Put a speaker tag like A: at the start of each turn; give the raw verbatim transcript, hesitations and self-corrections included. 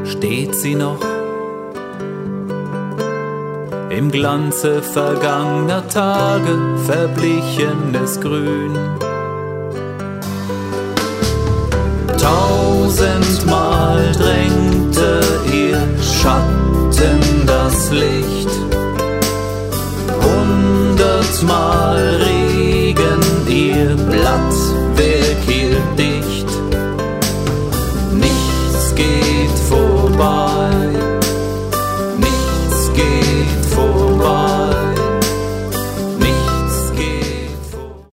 A: steht sie noch im Glanze vergangener Tage, verblichenes Grün. Tausendmal drängte ihr Schatten das Licht, hundertmal Regen ihr Blattwerk hielt dicht. Nichts geht vor